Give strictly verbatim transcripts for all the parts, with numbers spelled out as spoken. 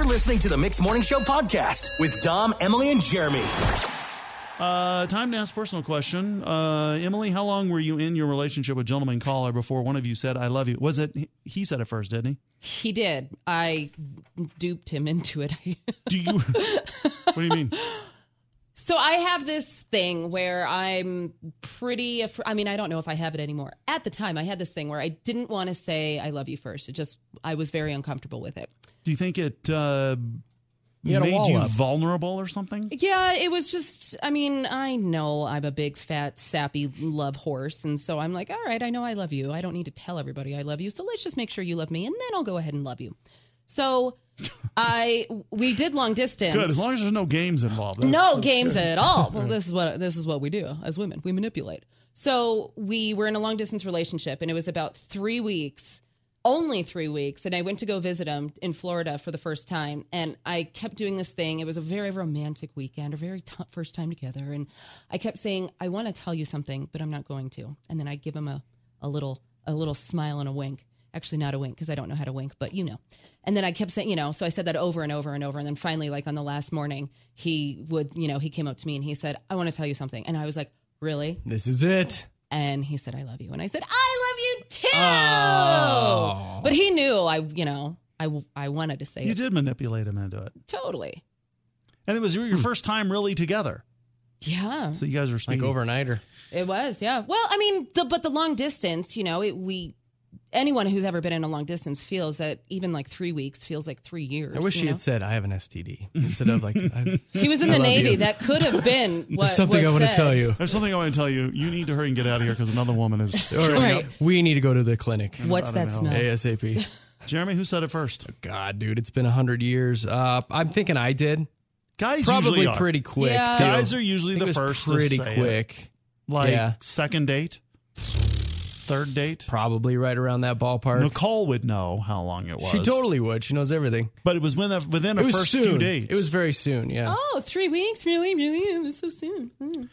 You're listening to the Mixed Morning Show podcast with Dom, Emily, and Jeremy. Uh, time to ask a personal question. Uh, Emily, how long were you in your relationship with Gentleman Caller before one of you said, I love you? Was it, he said it first, didn't he? He did. I duped him into it. Do you, what do you mean? So I have this thing where I'm pretty, af- I mean, I don't know if I have it anymore. At the time, I had this thing where I didn't want to say I love you first. It just, I was very uncomfortable with it. Do you think it uh, you made you up. vulnerable or something? Yeah, it was just, I mean, I know I'm a big, fat, sappy love horse. And so I'm like, all right, I know I love you. I don't need to tell everybody I love you. So let's just make sure you love me. And then I'll go ahead and love you. So I, we did long distance. Good, as long as there's no games involved. That's, no that's games good. at all. Well, this is what this is what we do as women. We manipulate. So we were in a long distance relationship, and it was about three weeks, only three weeks. And I went to go visit him in Florida for the first time, and I kept doing this thing. It was a very romantic weekend, a very t- first time together, and I kept saying, "I want to tell you something, but I'm not going to." And then I'd give him a a little a little smile and a wink. Actually, not a wink, because I don't know how to wink, but you know. And then I kept saying, you know, so I said that over and over and over. And then finally, like on the last morning, he would, you know, he came up to me and he said, I want to tell you something. And I was like, really? This is it. And he said, I love you. And I said, I love you too. Oh. But he knew I, you know, I, I wanted to say You it. did manipulate him into it. Totally. And it was your, your first time really together. Yeah. So you guys were Like speaking. overnighter. It was, yeah. Well, I mean, the, but the long distance, you know, it, we... Anyone who's ever been in a long distance feels that even like three weeks feels like three years. I wish you she know? had said, I have an S T D. Instead of like, I, He was in I the love Navy. you. That could have been what There's something was I want to said. tell you. There's something I want to tell you. You need to hurry and get out of here because another woman is showing Right. up. We need to go to the clinic. What's I don't that know. smell? ASAP. Jeremy, who said it first? God, dude, it's been a hundred years. Uh, I'm thinking I did. Guys Probably usually are. pretty quick. Yeah. Too. Guys are I usually think the it was first pretty to say quick. It. Like Yeah. second date, third date. Probably right around that ballpark. Nicole would know how long it was. She totally would. She knows everything. But it was within a, within It a was first soon. few dates. It was very soon. Yeah. Oh, three weeks? Really? Really? That's so soon. Mm.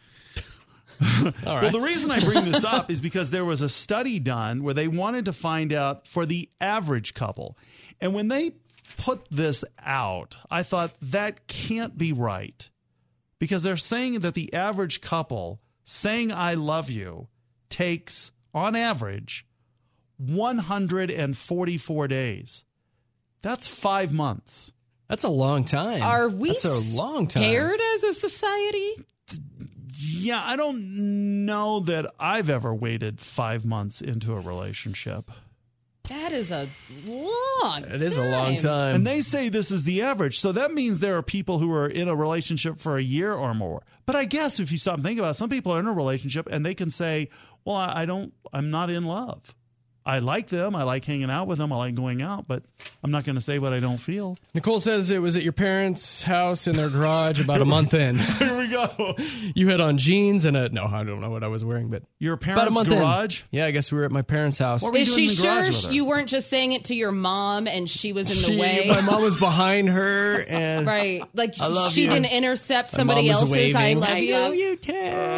All right. Well, the reason I bring this up is because there was a study done where they wanted to find out for the average couple. And when they put this out, I thought that can't be right. Because they're saying that the average couple saying I love you takes, on average, one hundred forty-four days. That's five months. That's a long time. Are we That's a long time. scared as a society? Yeah, I don't know that I've ever waited five months into a relationship. That is a long It is a long time. And they say this is the average. So that means there are people who are in a relationship for a year or more. But I guess if you stop and think about it, some people are in a relationship and they can say, well, I I don't, I'm not in love. I like them. I like hanging out with them. I like going out, but I'm not going to say what I don't feel. Nicole says it was at your parents' house in their garage about a month in. Here we go. You had on jeans and a, no, I don't know what I was wearing, but Your about a parents' month garage? in. Yeah, I guess we were at my parents' house. What were you Is doing she in the garage sure with her? you weren't just saying it to your mom and she was in She- the way? My mom was behind her and Right. Like I love she you. didn't intercept my somebody mom was else's I waving. love you. I love you too.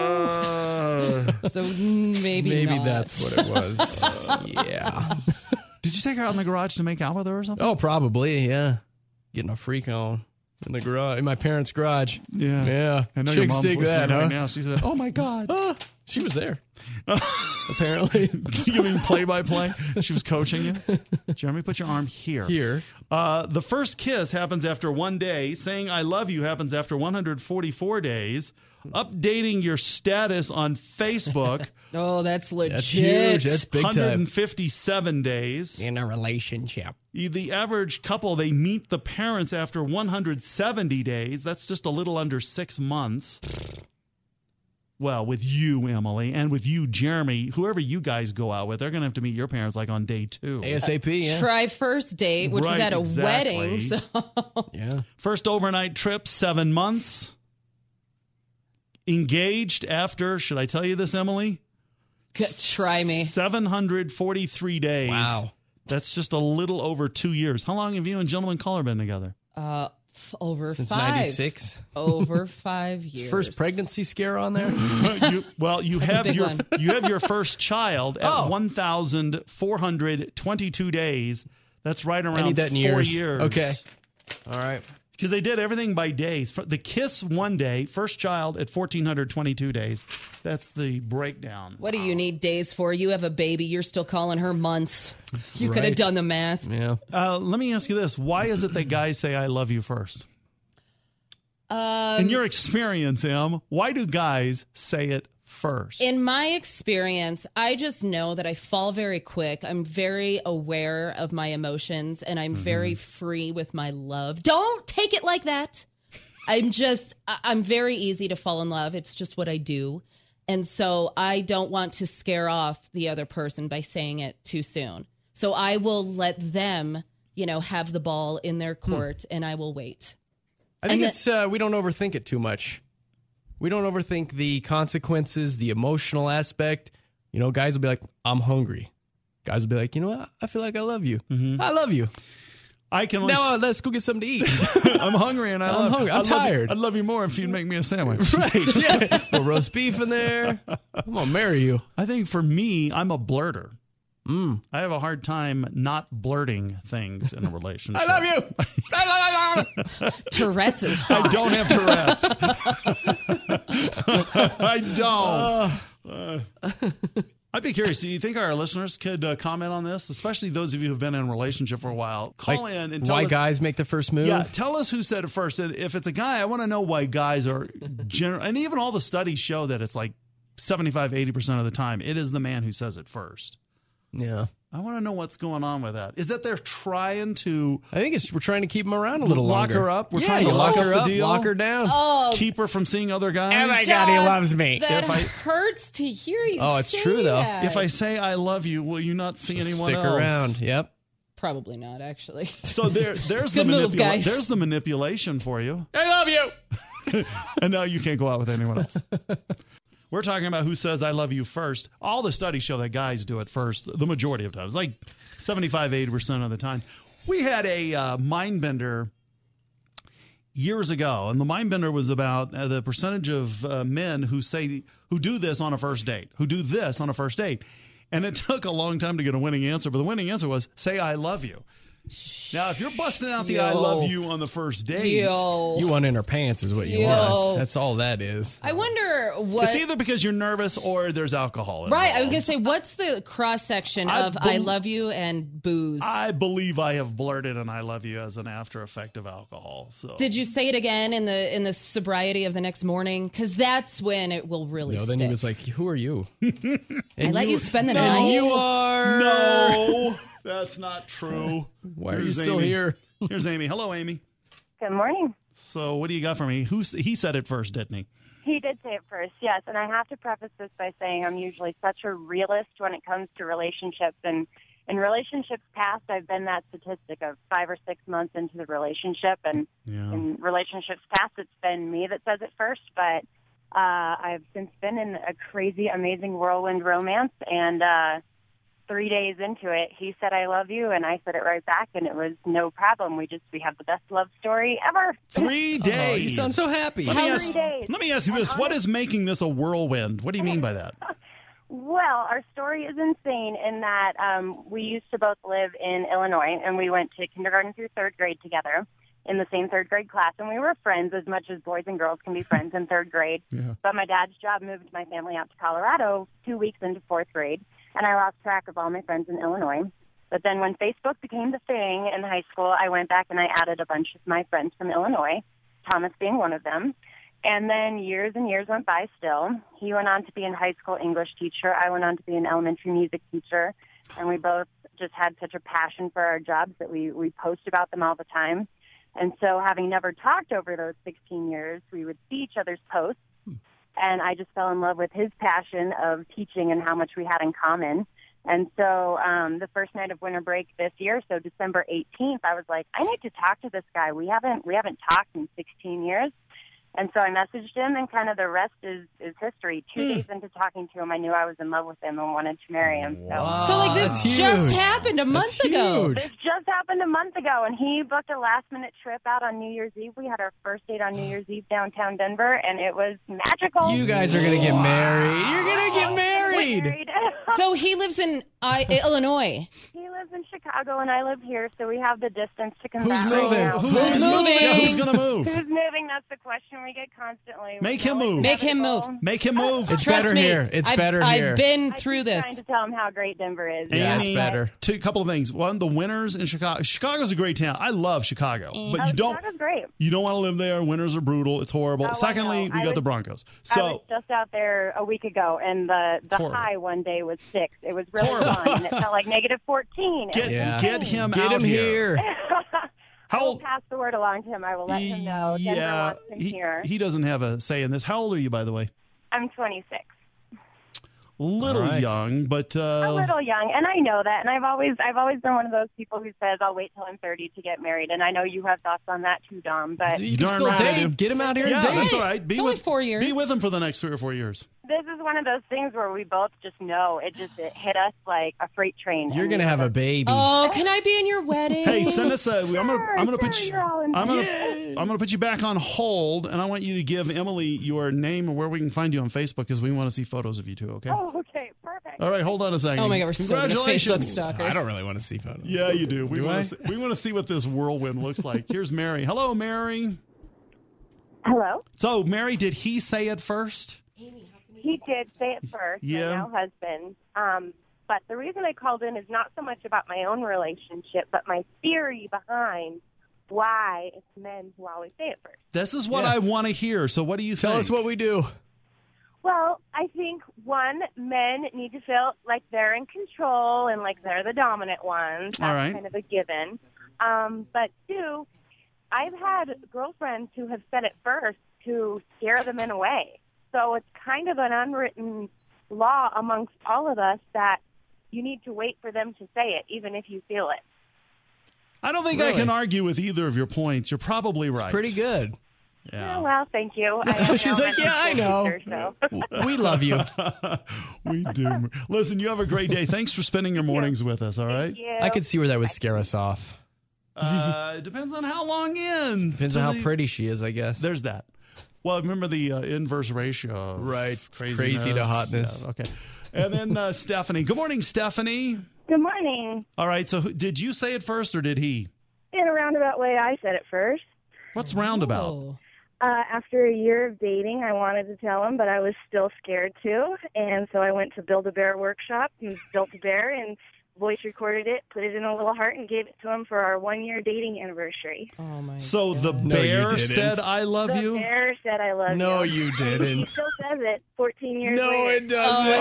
Uh, So mm, maybe Maybe not. that's what it was. Yeah. did you take her out in the garage to make out with her or something? Oh, probably, yeah. Getting a freak on in the garage, in my parents' garage. Yeah. Yeah. I know your Chicks mom's dig listening that, right huh? now. She said, oh, my God. Ah, she was there. Apparently. You mean play-by-play? She was coaching you? Jeremy, put your arm here. Here. Uh, the first kiss happens after one day. Saying I love you happens after one hundred forty-four days. Updating your status on Facebook, Oh, that's legit. That's huge. That's big one time. hundred fifty-seven days. In a relationship. The average couple, they meet the parents after one hundred seventy days. That's just a little under six months. Well, with you, Emily, and with you, Jeremy, whoever you guys go out with, they're going to have to meet your parents like on day two. ASAP, yeah. Try first date, which was Right, at a exactly. wedding. So Yeah. First overnight trip, seven months. Engaged after, should I tell you this, Emily? try me. seven hundred forty-three days. Wow. That's just a little over two years. How long have you and Gentleman Caller been together? Uh, f- over Since five. ninety-six. Over five years. First pregnancy scare on there? you, well, you have big your one. you have your first child at Oh. one thousand four hundred twenty-two days. That's right around I need that in four years. years. Okay. All right. Because they did everything by days. The kiss one day, first child at one thousand four hundred twenty-two days. That's the breakdown. What do you need days for? You have a baby. You're still calling her months. You could have Right. done the math. Yeah. Uh, let me ask you this. Why is it that guys say I love you first? Um, In your experience, Em, why do guys say it first? In my experience, I just know that I fall very quick. I'm very aware of my emotions and I'm very free with my love. Don't take it like that. I'm just, I- I'm very easy to fall in love. It's just what I do. And so I don't want to scare off the other person by saying it too soon. So I will let them, you know, have the ball in their court and I will wait. I think And it's uh, we don't overthink it too much. We don't overthink the consequences, the emotional aspect. You know, guys will be like, I'm hungry. Guys will be like, you know what? I feel like I love you. I love you. I can only Now uh, let's go get something to eat. I'm hungry and I I'm love hungry. I'm I'd love you- tired. I'd love you more if you'd make me a sandwich. Right. Yeah. A little roast beef in there. I'm going to marry you. I think for me, I'm a blurter. Mm. I have a hard time not blurting things in a relationship. I love you. I love you. Tourette's is I hot. don't have Tourette's. I don't. Uh, I'd be curious. Do you think our listeners could uh, comment on this, especially those of you who've been in a relationship for a while? Call Like, in and tell why us. guys make the first move? Yeah, tell us who said it first. And if it's a guy, I want to know why guys are general. And even all the studies show that it's like seventy-five, eighty percent of the time, it is the man who says it first. Yeah. I want to know what's going on with that. Is that they're trying to I think it's we're trying to keep them around a little lock longer. her up? We're yeah, trying to you lock her up the up, deal? lock her down. Oh, keep her from seeing other guys? Oh my God, he loves me. That If I- hurts to hear you. Oh, it's say true, though. that. If I say I love you, will you not see anyone Stick else? around. Yep. Probably not, actually. So there, there's the Good move, manipula- guys. There's the manipulation for you, I love you. and now you can't go out with anyone else. We're talking about who says I love you first. All the studies show that guys do it first, the majority of times, like seventy-five, eighty percent of the time. We had a uh, mind bender years ago, and the mind bender was about uh, the percentage of uh, men who say who do this on a first date, who do this on a first date. And it took a long time to get a winning answer, but the winning answer was say I love you. Now, if you're busting out the Yo. I love you on the first date, Yo. You want in her pants is what you Yo. want. That's all that is. I wonder what. it's either because you're nervous or there's alcohol involved. Right, I was going to say, what's the cross section I of I bel- love you and booze? I believe I have blurted and I love you as an after effect of alcohol. So Did you say it again in the in the sobriety of the next morning? Because that's when it will really No, stick. then he was like, "Who are you?" I And let you spend the No. night. And you are. No, that's not true. Why are you Here's still Amy. here? Here's Amy. Hello, Amy. Good morning. So what do you got for me? Who s- he said it first, didn't he? He did say it first, yes. And I have to preface this by saying I'm usually such a realist when it comes to relationships. And in relationships past, I've been that statistic of five or six months into the relationship. And Yeah. in relationships past, it's been me that says it first. But uh, I've since been in a crazy, amazing whirlwind romance. And uh, three days into it, he said, I love you. And I said it right back. And it was no problem. We just, we have the best love story ever. Three days. Oh, you sound so happy. Let me How ask, many days? let me ask you this. What is making this a whirlwind? What do you mean by that? Well, our story is insane in that um, we used to both live in Illinois, and we went to kindergarten through third grade together in the same third grade class, and we were friends as much as boys and girls can be friends in third grade. Yeah. But my dad's job moved my family out to Colorado two weeks into fourth grade, and I lost track of all my friends in Illinois. But then when Facebook became the thing in high school, I went back and I added a bunch of my friends from Illinois, Thomas being one of them. And then years and years went by still. He went on to be a high school English teacher. I went on to be an elementary music teacher. And we both just had such a passion for our jobs that we, we post about them all the time. And so having never talked over those sixteen years, we would see each other's posts. And I just fell in love with his passion of teaching and how much we had in common. And so um, the first night of winter break this year, so December eighteenth, I was like, I need to talk to this guy. We haven't we haven't talked in sixteen years. And so I messaged him, and kind of the rest is, is history. Two Mm. days into talking to him, I knew I was in love with him and wanted to marry him. So Wow. So, like, this That's just huge. happened a month That's ago. huge. this just happened a month ago, and he booked a last-minute trip out on New Year's Eve. We had our first date on New Year's Eve downtown Denver, and it was magical. You guys are going to get married. You're going to get married. Married. So he lives in I, Illinois. He lives in Chicago, and I live here, so we have the distance to combat. Who's right moving? now. Who's, Who's gonna- moving? Yeah, who's going to move? Who's moving? That's the question we get constantly. Make We him know it's move. Make him inevitable. move. Make him move. It's Trust better me, here. It's I've, better I've here. been I through keep this. trying to tell him how great Denver is. Yeah, it's Amy, better. Two couple of things. One, the winters in Chicago. Chicago's a great town. I love Chicago, but Oh, you don't Chicago's great. you don't want to live there. Winters are brutal. It's horrible. Oh, I Secondly, know. we I got was- the Broncos. I was So just out there a week ago, and the, the horrible. high one day was six. It was really horrible. fun, and it felt like negative fourteen. It get was Yeah. get insane. him Get out him here. How I will old? pass the word along to him. I will let him know. Denver Yeah, wants him he, here. he doesn't have a say in this. How old are you, by the way? I'm twenty-six. A little All right. young, but uh, A little young, and I know that. And I've always, I've always been one of those people who says, "I'll wait till I'm thirty to get married." And I know you have thoughts on that too, Dom. But You can Darn still right I do. date. Get him out here yeah, and date. that's all right. Be It's only with four years. Be with him for the next three or four years. this is one of those things where we both just know it just it hit us like a freight train. You're And going to we have a just- baby. Oh, can I be in your wedding? Hey, send us a. I'm gonna. I'm gonna put sure, you. you're all in- I'm gonna. I'm gonna put you back on hold, and I want you to give Emily your name and where we can find you on Facebook because we want to see photos of you too. Okay. Oh, okay, perfect. All right. Hold on a second. Oh my God, we're so good at Facebook Congratulations. stalker. I don't really want to see photos. Yeah, you do. We Do want I? to. See, we want to see what this whirlwind looks like. Here's Mary. Hello, Mary. Hello. So, Mary, did he say it first? He did say it first, Yeah. my now husband. Um, but the reason I called in is not so much about my own relationship, but my theory behind why it's men who always say it first. This is what Yeah. I want to hear. So, what do you Tell think? us what we do. Well, I think, one, men need to feel like they're in control and like they're the dominant ones. That's All right. kind of a given. Um, but two, I've had girlfriends who have said it first to scare the men away. So it's kind of an unwritten law amongst all of us that you need to wait for them to say it, even if you feel it. I don't think I Really? can argue with either of your points. You're probably right. Pretty good. Yeah. Oh, well, thank you. I am She's now like, my "Yeah, I school know." teacher, so. We love you. we do. Listen, you have a great day. Thanks for spending your mornings with us. All right. Thank you. I could see where that would scare us off. Uh, it depends on how long in. Depends to on how the- pretty she is, I guess. There's that. Well, remember the uh, inverse ratio. Of Right. craziness. Crazy to hotness. Yeah, okay. And then uh, Stephanie. Good morning, Stephanie. Good morning. All right. So, who- did you say it first or did he? In a roundabout way, I said it first. What's roundabout? Oh. Uh, after a year of dating, I wanted to tell him, but I was still scared to. And so I went to Build-A-Bear workshop and built a bear and voice recorded it, put it in a little heart, and gave it to him for our one-year dating anniversary. Oh my. So the No, you bear didn't. said, "I love the you." bear said, I love No, you. you He didn't. still says it fourteen years No, later. it doesn't.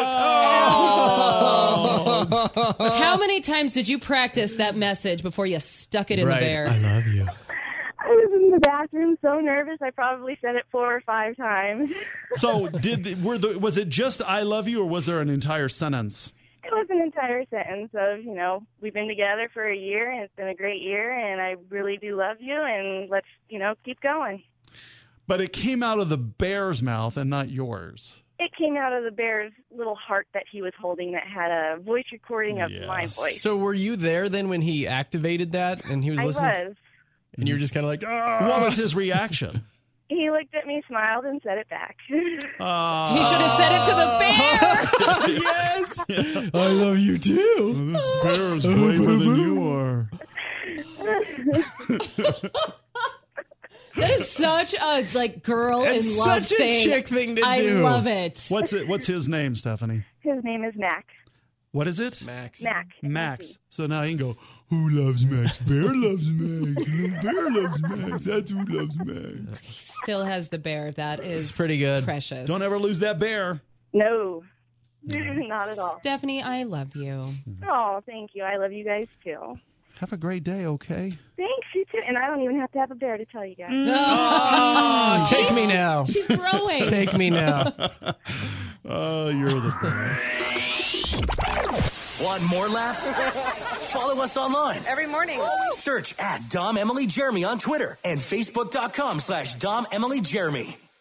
Oh. How many times did you practice that message before you stuck it in Right. the bear? I love you. I was in the bathroom so nervous, I probably said it four or five times. So did were the was it just "I love you" or was there an entire sentence? It was an entire sentence of, you know, we've been together for a year, and it's been a great year, and I really do love you, and let's, you know, keep going. But it came out of the bear's mouth and not yours. It came out of the bear's little heart that he was holding that had a voice recording of Yes. my voice. So were you there then when he activated that and he was I listening? was. And you were just kind of like, oh. What was his reaction? He looked at me, smiled, and said it back. Uh, He should have said it to the bear. Yes. I love you too. This bear is braver than you are. That is such a like girl It's in love such a thing. chick thing to I do. love it. What's it? What's his name, Stephanie? His name is Mac. What is it? Max. Mac. Max. So now he can go, who loves Max? Bear loves Max. Little bear loves Max. That's who loves Max. Still has the bear. That is It's pretty good. precious. Don't ever lose that bear. No, not at all. Stephanie, I love you. Oh, thank you. I love you guys, too. Have a great day, okay? Thanks, you too. And I don't even have to have a bear to tell you guys. Oh, take me now. She's growing. Take me now. Oh, you're the best. Want more laughs? Follow us online. Every morning. Search at Dom Emily Jeremy on Twitter and Facebook.com slash Dom Emily Jeremy.